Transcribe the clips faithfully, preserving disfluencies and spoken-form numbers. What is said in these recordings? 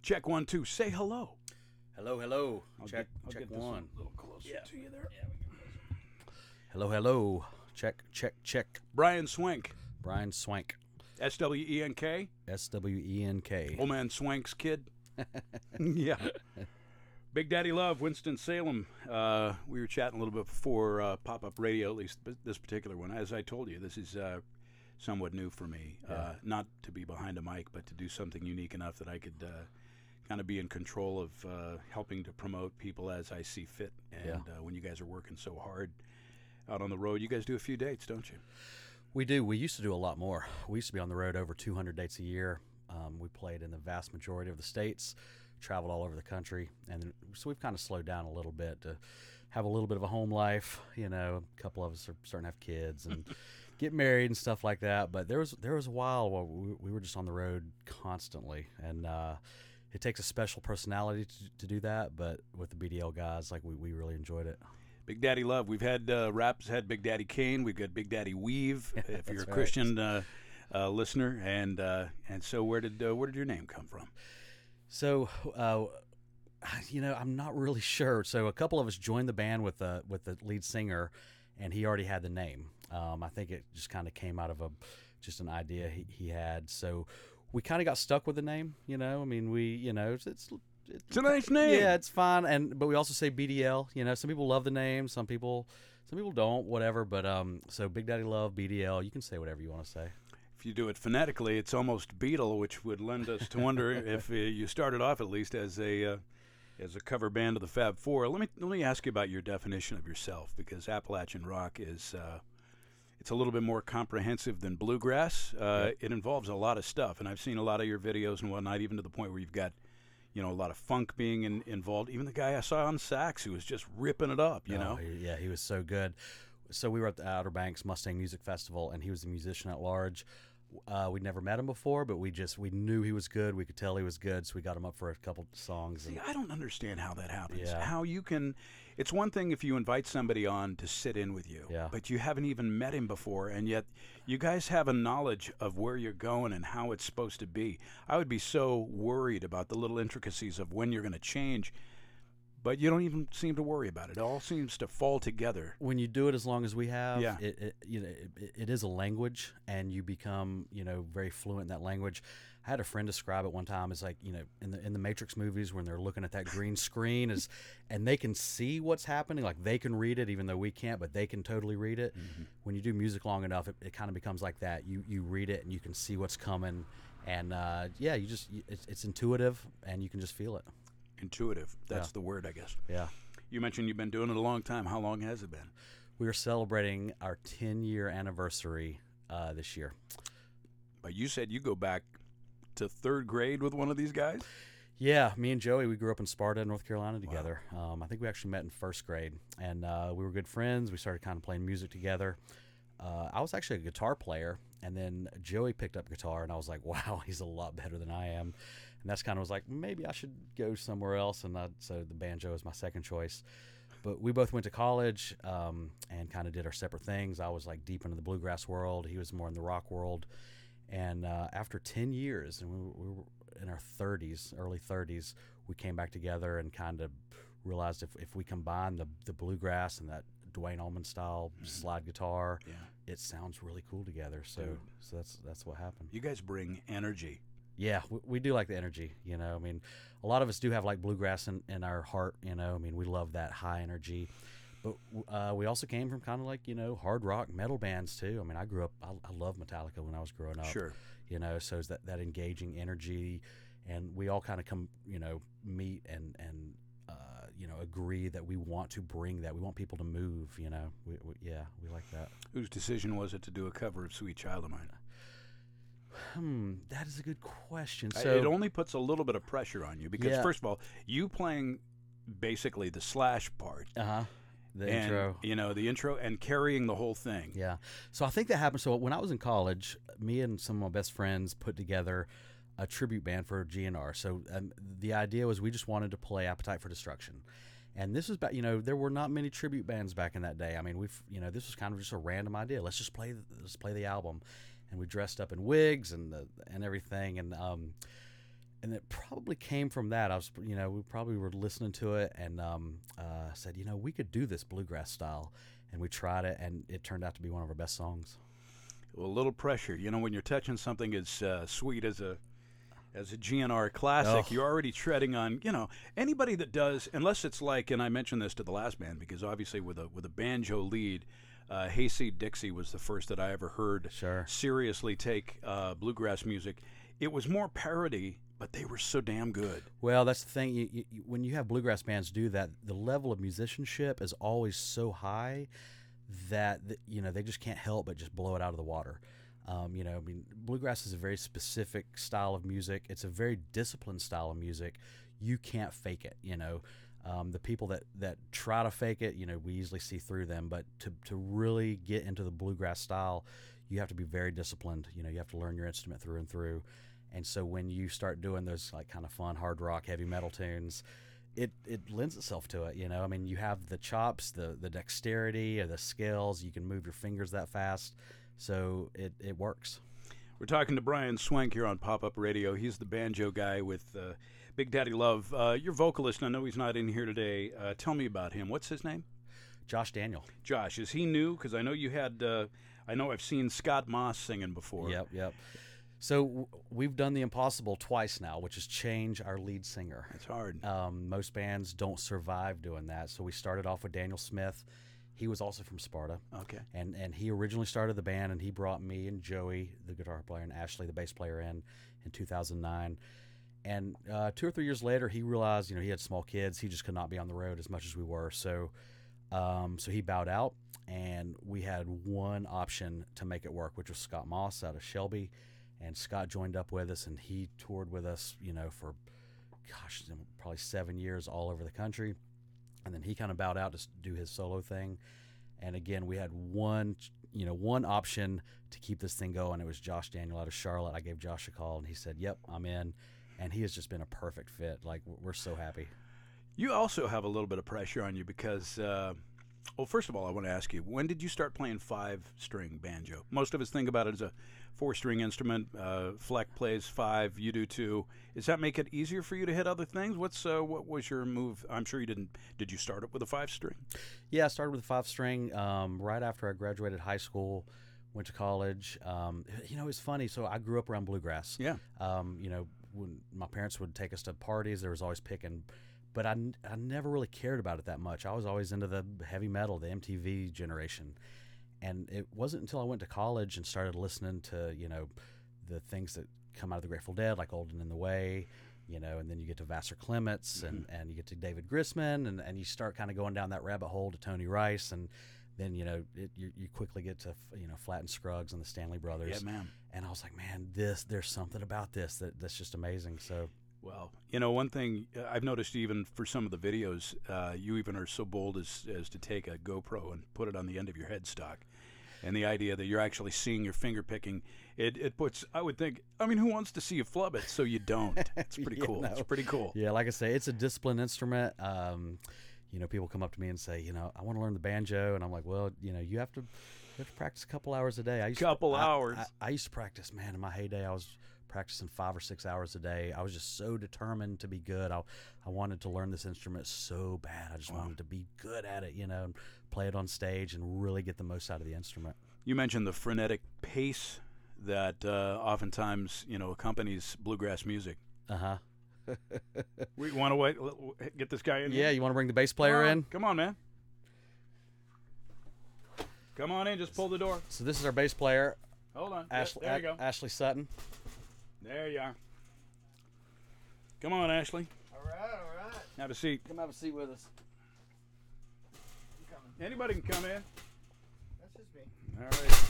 Check one, two. Say hello. Hello, hello. I'll check, get, I'll check get this one. a little closer Yeah. to you there. Yeah, we can close. Hello, hello. Check, check, check. Brian Swank, Brian Swank. S W E N K. S W E N K. Old man Swank's kid. Yeah. Big Daddy Love, Winston-Salem. Uh, we were chatting a little bit before uh, pop-up radio, at least this particular one. As I told you, this is uh, somewhat new for me. Yeah. Uh, not to be behind a mic, but to do something unique enough that I could uh, kind of be in control of uh, helping to promote people as I see fit. And Yeah. uh, when you guys are working so hard out on the road, you guys do a few dates, don't you? We do. We used to do a lot more. We used to be on the road over two hundred dates a year. Um, we played in the vast majority of the states, traveled all over the country, and so we've kind of slowed down a little bit to have a little bit of a home life. You know, a couple of us are starting to have kids and get married and stuff like that. But there was there was a while where we, we were just on the road constantly, and uh, it takes a special personality to, to do that. But with the B D L guys, like we, we really enjoyed it. Big Daddy Love. We've had uh, Raps had Big Daddy Kane. We've got Big Daddy Weave. If you're a right. Christian uh, uh, listener, and uh, and so where did uh, where did your name come from? So, uh, you know, I'm not really sure. So, a couple of us joined the band with the with the lead singer, and he already had the name. Um, I think it just kind of came out of a just an idea he, he had. So, we kind of got stuck with the name. You know, I mean, we, you know, it's it's, It's a nice name. yeah, it's fine. And but we also say B D L. You know, some people love the name, some people some people don't. Whatever. But um, so Big Daddy Love, B D L. You can say whatever you want to say. If you do it phonetically, it's almost Beatle, which would lend us to wonder if uh, you started off at least as a uh, as a cover band of the Fab Four. Let me let me ask you about your definition of yourself, because Appalachian rock is uh, it's a little bit more comprehensive than bluegrass. Uh, it involves a lot of stuff, and I've seen a lot of your videos and whatnot, even to the point where you've got you know a lot of funk being in, involved. Even the guy I saw on sax who was just ripping it up. You Oh, know, he- yeah, he was so good. So we were at the Outer Banks Mustang Music Festival, and he was the musician at large. Uh, we'd never met him before, but we just we knew he was good. We could tell he was good, so we got him up for a couple songs. See, And, I don't understand how that happens. Yeah. How you can, it's one thing if you invite somebody on to sit in with you, Yeah. but you haven't even met him before, and yet you guys have a knowledge of where you're going and how it's supposed to be. I would be so worried about the little intricacies of when you're going to change, but you don't even seem to worry about it. It all seems to fall together. when you do it as long as we have, Yeah. it, it you know it, it is a language, and you become you know very fluent in that language. I had a friend describe it one time as like you know in the in the Matrix movies when they're looking at that green screen is, and they can see what's happening, like they can read it even though we can't, but they can totally read it. Mm-hmm. When you do music long enough, it, it kind of becomes like that. You you read it and you can see what's coming, and uh, yeah, you just it's, it's intuitive and you can just feel it. Intuitive. That's Yeah. the word, I guess. Yeah. You mentioned you've been doing it a long time. How long has it been? We are celebrating our ten year anniversary uh, this year. But you said you go back to third grade with one of these guys? Yeah, me and Joey, we grew up in Sparta, North Carolina together. Um, I think we actually met in first grade, and uh, we were good friends. We started kind of playing music together. Uh, I was actually a guitar player, and then Joey picked up guitar, and I was like, wow, he's a lot better than I am. And that's kind of was like, maybe I should go somewhere else, and I, so the banjo is my second choice. But we both went to college um, and kind of did our separate things. I was like deep into the bluegrass world. He was more in the rock world. And uh, after ten years, and we were, we were in our thirties, early thirties, we came back together and kind of realized if, if we combine the, the bluegrass and that Dwayne Allman style slide guitar, Yeah. it sounds really cool together. So Dude. so that's that's what happened. You guys bring energy. Yeah, we, we do like the energy, you know. I mean, a lot of us do have like bluegrass in, in our heart, you know. I mean, we love that high energy. But uh, we also came from kind of like, you know, hard rock metal bands too. I mean, I grew up, I, I loved Metallica when I was growing up. Sure. You know, so it's that, that engaging energy. And we all kind of come, you know, meet and, and uh, you know, agree that we want to bring that. We want people to move, you know. We, we, yeah, we like that. Whose decision was it to do a cover of Sweet Child of Mine? Hmm, that is a good question. I- So it only puts a little bit of pressure on you because, Yeah. first of all, you playing basically the Slash part, uh-huh. The and intro. you know the intro, and carrying the whole thing. Yeah. So I think that happened. So when I was in college, me and some of my best friends put together a tribute band for G N R. So um, the idea was we just wanted to play Appetite for Destruction. And this was back, you know, there were not many tribute bands back in that day. I mean, we've, you know, this was kind of just a random idea. Let's just play, let's play the album. And we dressed up in wigs and the, and everything. And um, and it probably came from that. I was, you know, we probably were listening to it and um, uh, said, you know, we could do this bluegrass style, and we tried it, and it turned out to be one of our best songs. Well, a little pressure, you know, when you're touching something as uh, sweet as a as a G N R classic, Oh. you're already treading on, you know, anybody that does, unless it's like, and I mentioned this to the last band, because obviously with a with a banjo lead, uh, Hayseed Dixie was the first that I ever heard Sure. seriously take uh, bluegrass music. It was more parody, but they were so damn good. Well, that's the thing. You, you, you- when you have bluegrass bands do that, the level of musicianship is always so high that th- you know they just can't help but just blow it out of the water. Um, you know, I mean, bluegrass is a very specific style of music. It's a very disciplined style of music. You can't fake it. You know, um, the people that that try to fake it, you know, we easily see through them. But to to really get into the bluegrass style, you have to be very disciplined. You know, you have to learn your instrument through and through. And so when you start doing those like kind of fun hard rock, heavy metal tunes, it, it lends itself to it. You know, I mean, you have the chops, the the dexterity, or the skills. You can move your fingers that fast, so it, it works. We're talking to Brian Swank here on Pop-Up Radio. He's the banjo guy with uh, Big Daddy Love. Uh, your vocalist, I know he's not in here today. Uh, tell me about him. What's his name? Josh Daniel. Josh. Is he new? Because I know you had, uh, I know I've seen Scott Moss singing before. Yep, yep. So w- we've done the impossible twice now, which is change our lead singer. It's hard. Um, most bands don't survive doing that. So we started off with Daniel Smith. He was also from Sparta. Okay. And and he originally started the band, and he brought me and Joey, the guitar player, and Ashley, the bass player, in in two thousand nine. And uh, two or three years later, he realized, you know, he had small kids. He just could not be on the road as much as we were. So um, so he bowed out, and we had one option to make it work, which was Scott Moss out of Shelby. And Scott joined up with us, and he toured with us, you know, for, gosh, probably seven years all over the country. And then he kind of bowed out to s- do his solo thing. And again, we had one, you know, one option to keep this thing going. It was Josh Daniel out of Charlotte. I gave Josh a call, and he said, "Yep, I'm in." And he has just been a perfect fit. Like, w- we're so happy. You also have a little bit of pressure on you because, uh, well, first of all, I want to ask you, when did you start playing five-string banjo? Most of us think about it as a four-string instrument. Uh, Fleck plays five, you do too. Does that make it easier for you to hit other things? What's uh, what was your move? I'm sure you didn't. Did you start it with a five-string? Yeah, I started with a five string um, right after I graduated high school, went to college. Um, you know, it's funny. So I grew up around bluegrass. Yeah. Um, you know, when my parents would take us to parties, there was always picking, but I, n- I never really cared about it that much. I was always into the heavy metal, the M T V generation. And it wasn't until I went to college and started listening to, you know, the things that come out of the Grateful Dead, like Old and in the Way, you know, and then you get to Vassar Clements and, and you get to David Grisman, and, and you start kind of going down that rabbit hole to Tony Rice, and then, you know, it, you, you quickly get to, you know, Flatt and Scruggs and the Stanley Brothers. Yeah, man. And I was like, man, this, there's something about this that, that's just amazing. So, Well, you know, one thing uh, I've noticed even for some of the videos, uh, you even are so bold as, as to take a GoPro and put it on the end of your headstock. And the idea that you're actually seeing your finger picking, it, it puts, I would think, I mean, who wants to see you flub it? So you don't. It's pretty You cool. know. It's pretty cool. yeah, like I say, it's a disciplined instrument. Um, you know, people come up to me and say, you know, I want to learn the banjo. And I'm like, well, you know, you have to, you have to practice a couple hours a day. I used Couple to, I- hours. I, I used to practice, man, in my heyday, I was practicing five or six hours a day. I was just so determined to be good. I, I wanted to learn this instrument so bad. I just Wow. wanted to be good at it, you know, and play it on stage and really get the most out of the instrument. You mentioned the frenetic pace that uh, oftentimes, you know, accompanies bluegrass music. Uh-huh. We want to wait, l- l- get this guy in Yeah, here? you want to bring the bass player Come on. in? Come on, man. Come on in. Just pull the door. So this is our bass player, Hold on. Yep, Ashley, there you go. Ashley Sutton. There you are. Come on, Ashley. All right, all right. Have a seat. Come have a seat with us. I'm coming. Anybody can come in. That's just me. All right.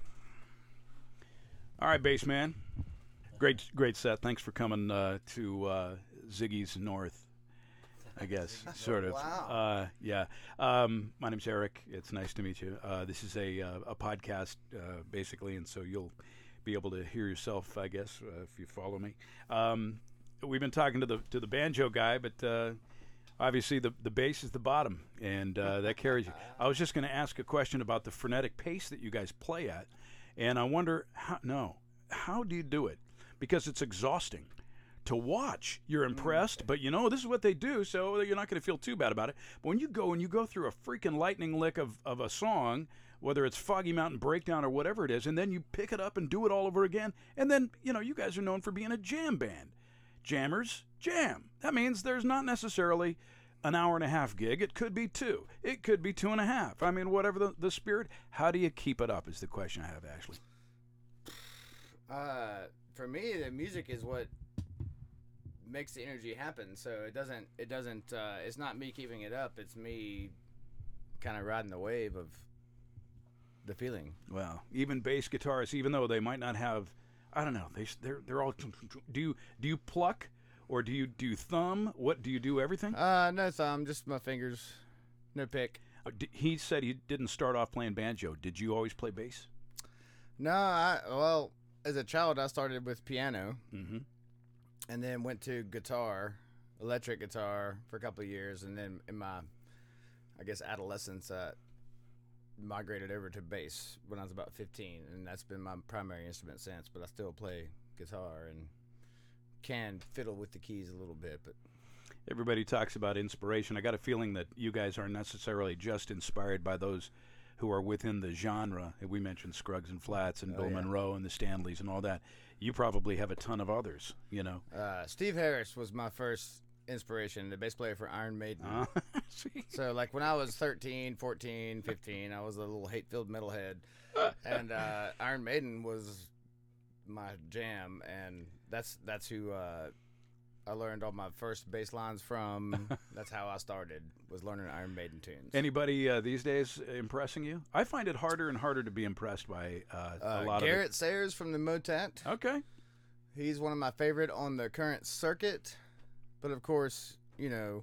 All right, bass man. Great, great set. Thanks for coming uh, to uh, Ziggy's North, I guess, sort of. Wow. Uh, yeah. Um, my name's Eric. It's nice to meet you. Uh, this is a uh, a podcast, uh, basically, and so you'll be able to hear yourself, I guess, uh, if you follow me. Um, we've been talking to the to the banjo guy, but uh, obviously the the bass is the bottom, and uh, that carries you. I was just going to ask a question about the frenetic pace that you guys play at, and I wonder how no, how do you do it? Because it's exhausting to watch. You're impressed, but you know this is what they do, so you're not going to feel too bad about it. But when you go and you go through a freaking lightning lick of, of a song, whether it's Foggy Mountain Breakdown or whatever it is, and then you pick it up and do it all over again, and then, you know, you guys are known for being a jam band. Jammers jam. That means there's not necessarily an hour and a half gig. It could be two. It could be two and a half. I mean, whatever the, the spirit. How do you keep it up is the question I have, Ashley. Uh, for me, the music is what makes the energy happen. So it doesn't, it doesn't, uh, it's not me keeping it up. It's me kind of riding the wave of the feeling. Well, even bass guitarists, even though they might not have, I don't know, they they're they're all. Do you do you pluck, or do you do you thumb? What do you do? Everything? Uh, no thumb, just my fingers, no pick. Uh, d- He said he didn't start off playing banjo. Did you always play bass? No, I well, as a child, I started with piano, Mm-hmm. and then went to guitar, electric guitar, for a couple of years, and then in my, I guess, adolescence, uh, migrated over to bass when I was about fifteen, and that's been my primary instrument since. But I still play guitar and can fiddle with the keys a little bit. But Everybody talks about inspiration. I got a feeling that you guys aren't necessarily just inspired by those who are within the genre. We mentioned Scruggs and Flats and Oh, Bill yeah. Monroe and the Stanleys and all that. You probably have a ton of others, you know. uh, Steve Harris was my first inspiration, the bass player for Iron Maiden. Uh, see? So, like, when I was thirteen, fourteen, fifteen, I was a little hate-filled metalhead. And uh, Iron Maiden was my jam, and that's that's who uh, I learned all my first bass lines from. That's how I started, was learning Iron Maiden tunes. Anybody uh, these days impressing you? I find it harder and harder to be impressed by uh, uh, a lot Garrett Sayers from the Motet. of it. Okay. He's one of my favorite on the current circuit. But, of course, you know,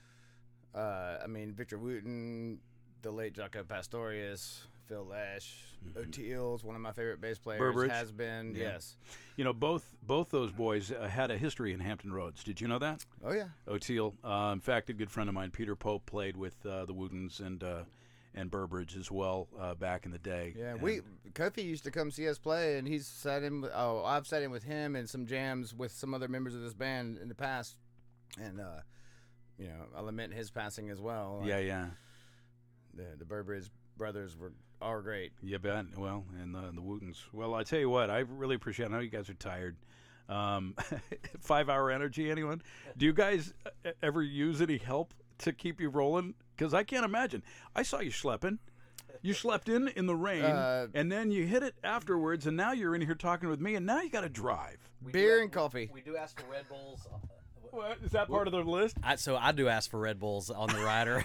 uh, I mean, Victor Wooten, the late Jaco Pastorius, Phil Lesh, Mm-hmm. O'Teal's one of my favorite bass players. Burbridge. Has been, Yeah. yes. You know, both both those boys uh, had a history in Hampton Roads. Did you know that? Oh, yeah. O'Teal. Uh, in fact, a good friend of mine, Peter Pope, played with uh, the Wootens and uh, and Burbridge as well uh, back in the day. Yeah, And we Kofi used to come see us play, and he's sat in. With, oh, I've sat in with him and some jams with some other members of this band in the past, and uh, you know, I lament his passing as well. Like, Yeah, yeah. the the Burbridge brothers were are great. You bet. Well, and the, the Wootens. Well, I tell you what, I really appreciate it. I know you guys are tired. Um, five-hour energy, anyone? Do you guys uh, ever use any help to keep you rolling? Because I can't imagine. I saw you schlepping. You slept in in the rain, Uh, and then you hit it afterwards, and now you're in here talking with me, and now you got to drive. We Beer do- and coffee. We do ask for Red Bulls. What, is that part of the list? I, so I do ask for Red Bulls on the rider.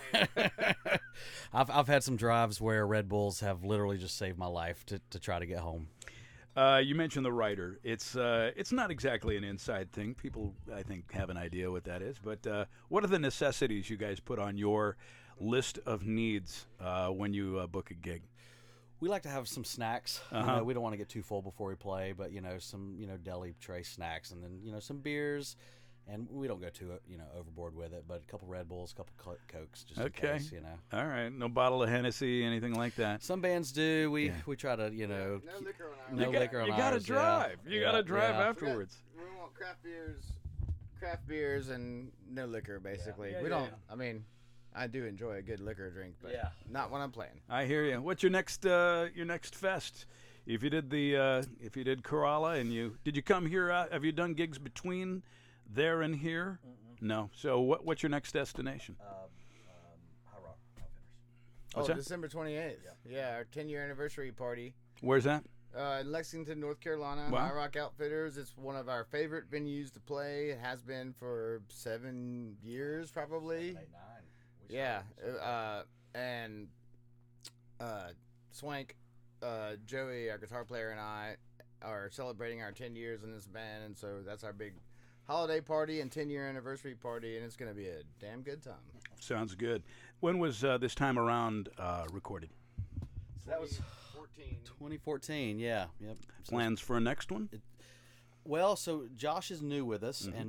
I've I've had some drives where Red Bulls have literally just saved my life to, to try to get home. Uh, you mentioned the writer. It's uh, it's not exactly an inside thing. People, I think, have an idea what that is. But uh, what are the necessities you guys put on your list of needs uh, when you uh, book a gig? We like to have some snacks. You Uh-huh. know, we don't want to get too full before we play, but you know, some you know deli tray snacks, and then you know some beers, and we don't go too you know overboard with it. But a couple Red Bulls, a couple Co- Cokes, just Okay. in case, you know. All right, no bottle of Hennessy, anything like that. Some bands do. We Yeah. we try to you know. No keep- liquor on our No you got, liquor on you gotta ours, yeah. drive. You Yeah, gotta drive yeah. afterwards. We want craft beers, craft beers, and no liquor. Basically, Yeah, we yeah, don't. I mean, I do enjoy a good liquor drink, but Yeah. not when I'm playing. I hear you. What's your next uh, your next fest? If you did the uh, if you did Kerala and you did you come here? Uh, have you done gigs between there and here? No. So what what's your next destination? Um, um, High Rock Outfitters. What's oh, that? December twenty-eighth. Yeah. our ten-year anniversary party Where's that? uh, in Lexington, North Carolina. Wow. High Rock Outfitters. It's one of our favorite venues to play. It has been for seven years, probably. Eight, nine. We Yeah, started- uh, and uh, Swank, uh, Joey, our guitar player, and I are celebrating our ten years in this band, and so that's our big holiday party and ten-year anniversary party, and it's going to be a damn good time. Sounds good. When was uh, this time around uh, recorded? So that was fourteen. twenty fourteen. Yeah. Yep. So- Plans for a next one? Well, so Josh is new with us, Mhm. and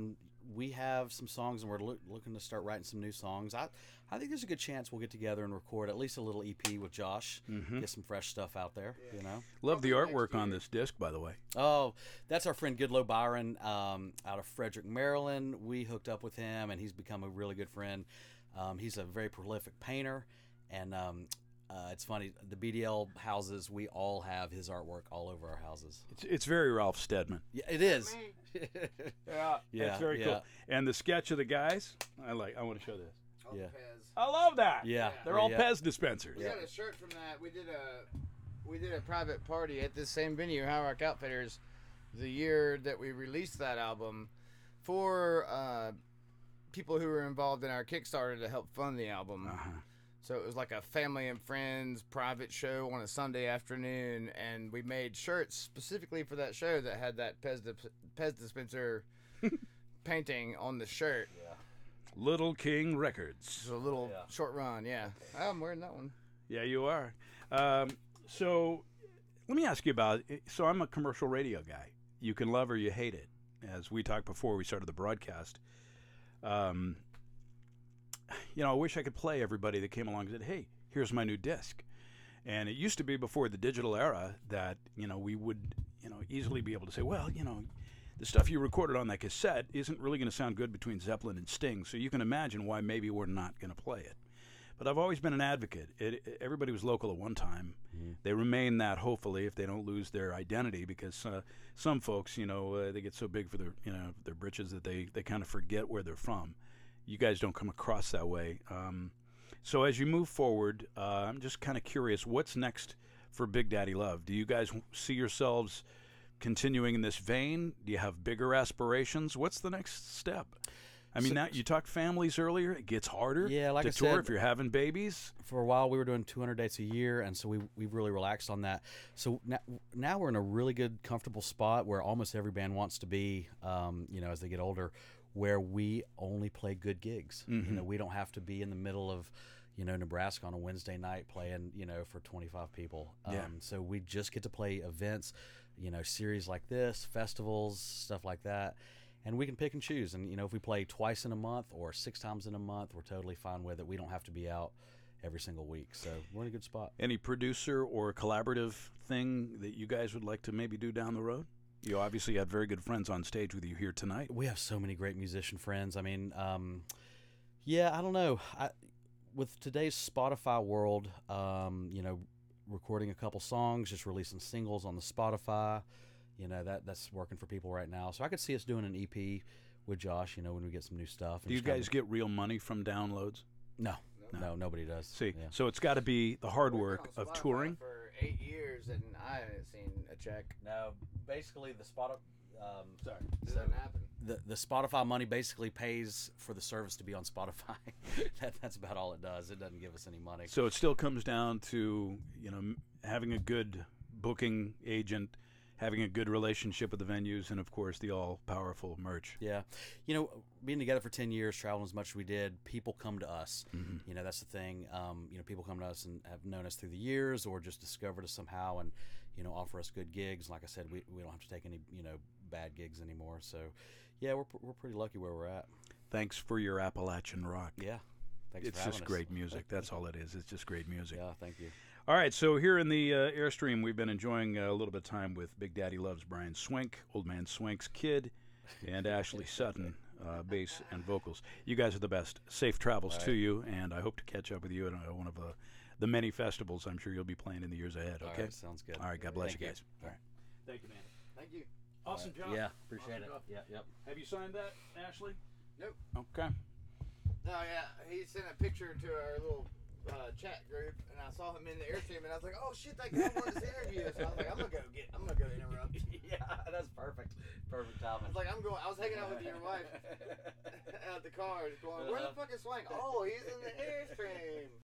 we have some songs, and we're loo- looking to start writing some new songs. I, I think there's a good chance we'll get together and record at least a little E P with Josh, Mhm. get some fresh stuff out there. You know. Love the Probably artwork next on year. this disc, by the way. Oh, that's our friend Goodlow Byron um, out of Frederick, Maryland. We hooked up with him, and he's become a really good friend. Um, he's a very prolific painter, and um, uh, it's funny. The B D L houses, we all have his artwork all over our houses. It's, it's very Ralph Steadman. Yeah, it is. Yeah, Yeah, that's very yeah. cool. And the sketch of the guys, I like. I want to show this. Oh, Yeah. Pez. I love that. Yeah, They're all yeah. Pez dispensers. We got a shirt from that. We did a we did a private party at this same venue, High Rock Outfitters, the year that we released that album, for uh, people who were involved in our Kickstarter to help fund the album. Uh-huh. So it was like a family and friends private show on a Sunday afternoon, and we made shirts specifically for that show that had that Pez, dip- Pez dispenser painting on the shirt. Little King Records. It's a little Yeah. short run, yeah. I'm wearing that one. Yeah, you are. Um, so let me ask you about. So I'm a commercial radio guy. You can love or you hate it, as we talked before we started the broadcast. Um, you know, I wish I could play everybody that came along and said, "Hey, here's my new disc." And it used to be before the digital era that you know we would you know easily be able to say, "Well, you know." The stuff you recorded on that cassette isn't really going to sound good between Zeppelin and Sting, so you can imagine why maybe we're not going to play it. But I've always been an advocate. It, everybody was local at one time. Mm-hmm. They remain that, hopefully, if they don't lose their identity, because uh, some folks, you know, uh, they get so big for their, you know, their britches that they, they kind of forget where they're from. You guys don't come across that way. Um, so as you move forward, uh, I'm just kind of curious, what's next for Big Daddy Love? Do you guys see yourselves continuing in this vein? Do you have bigger aspirations? What's the next step? I mean, So- now you talked families earlier. It gets harder Yeah, like to I tour said- if you're having babies. For a while, we were doing two hundred dates a year, and so we we really relaxed on that. So now, now we're in a really good, comfortable spot where almost every band wants to be. Um, you know, as they get older, where we only play good gigs. You know, we don't have to be in the middle of, you know, Nebraska on a Wednesday night playing, you know, for twenty-five people. Um, Yeah. So we just get to play events, you know, series like this, festivals, stuff like that. And we can pick and choose. And, you know, if we play twice in a month or six times in a month, we're totally fine with it. We don't have to be out every single week. So we're in a good spot. Any producer or collaborative thing that you guys would like to maybe do down the road? You obviously have very good friends on stage with you here tonight. We have so many great musician friends. I mean, um, yeah, I don't know. I, with today's Spotify world, um, you know, recording a couple songs, just releasing singles on the Spotify, you know, that that's working for people right now. So I could see us doing an E P with Josh, you know, when we get some new stuff. and Do you just kinda- guys get real money from downloads? No, no, nobody does. See, Yeah. so it's got to be the hard We've been work on of Spotify touring. for eight years, and I haven't seen a check. No, basically the Spotify. Um, Sorry. Doesn't happen. the the Spotify money basically pays for the service to be on Spotify. that, that's about all it does. It doesn't give us any money. So it still comes down to, you know, m- having a good booking agent, having a good relationship with the venues, and of course the all-powerful merch. Yeah, you know, being together for ten years, traveling as much as we did, people come to us. You know, that's the thing. Um, you know, people come to us and have known us through the years, or just discovered us somehow, and you know, offer us good gigs. Like I said, we we don't have to take any you know bad gigs anymore. So, yeah, we're we're pretty lucky where we're at. Thanks for your Appalachian rock. Yeah, thanks It's for having just us. great music. That's all it is. It's just great music. Yeah, thank you. All right, so here in the uh, Airstream, we've been enjoying uh, a little bit of time with Big Daddy Loves Brian Swink, Old Man Swink's kid, and Ashley Sutton, uh, bass and vocals. You guys are the best. Safe travels to you, and I hope to catch up with you at uh, one of the, the many festivals I'm sure you'll be playing in the years ahead, All okay? right, sounds good. All right, God bless Thank you you. guys. All right. Thank you, man. Thank you. Awesome job. Yeah, appreciate Awesome it. job. Yeah, yep. Have you signed that, Ashley? Nope. Okay. No, yeah, he sent a picture to our little uh, chat group, and I saw him in the Airstream, and I was like, "Oh shit, that guy wanted this interview." So I was like, "I'm gonna go get, I'm gonna go interrupt." yeah, that's perfect. Perfect I timing. was like, "I'm going." I was hanging out with your wife at the car, just going, "Where the fuck is Swank?" Oh, he's in the Airstream.